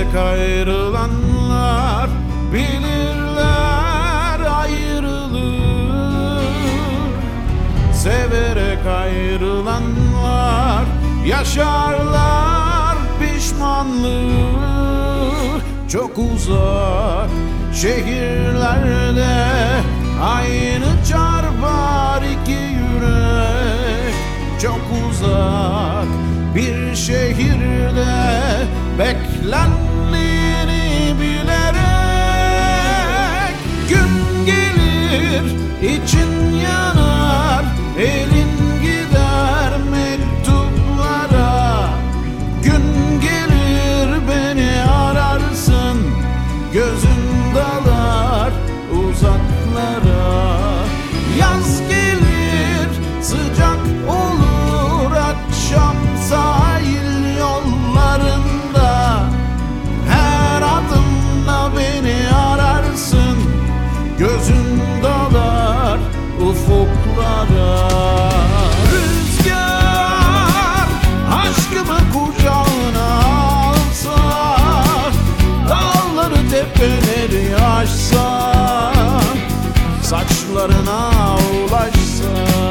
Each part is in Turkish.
Severek ayrılanlar bilirler ayrılığı. Severek ayrılanlar yaşarlar pişmanlığı. Çok uzak şehirlerde aynı çarpar iki yürek. Çok uzak bir şehirde beklendiğini bilerek gün gelir için yanar, elin gider mektuplara. Gün gelir beni ararsın, gözün dalar uzaklara. Yaz gelir sıcak olur akşam sahil yollarında. Her adımda beni ararsın, gözün dalar ufuklara. Rüzgar aşkımı kucağına alsa, dağları tepeleri aşsa, saçlarına ulaşsa.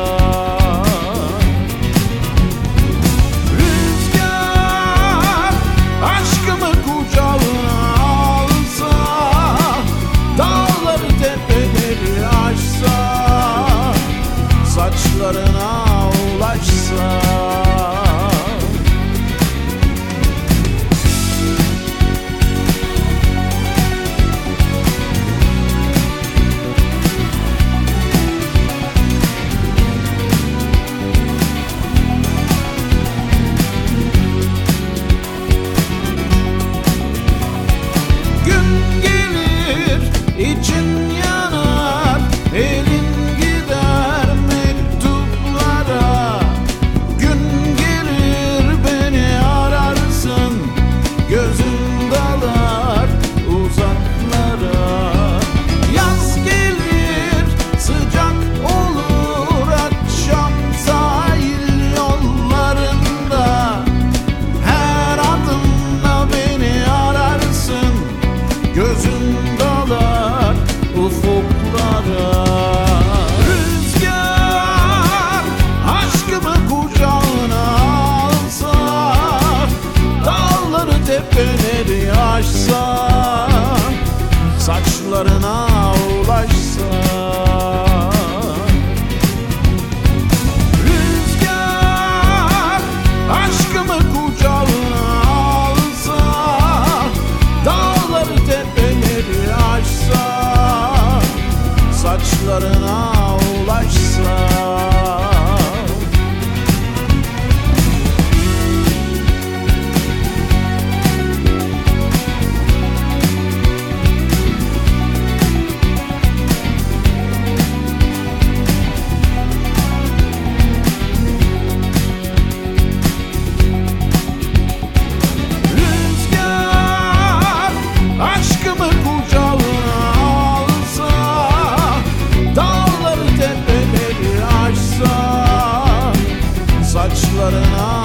Rüzgar aşkımı kucağına alsa, dağları tepeleri aşsa, saçlarına ulaşsa. İçin yanar, elin gider mektuplara. Gün gelir beni ararsın, gözün dalar uzaklara. Yaz gelir sıcak olur akşam sahil yollarında. Her adımda beni ararsın, gözün dalar ufuklara. Rüzgar aşkımı kucağına alsa, dağları tepeleri aşsa, saçlarına ulaşsa. Rüzgar aşkımı kucağına alsa, dağları tepeleri aşsa, saçlarına ulaşsa. Rüzgar aşkımı kucağına alsa, dağları tepeleri aşsa, saçlarına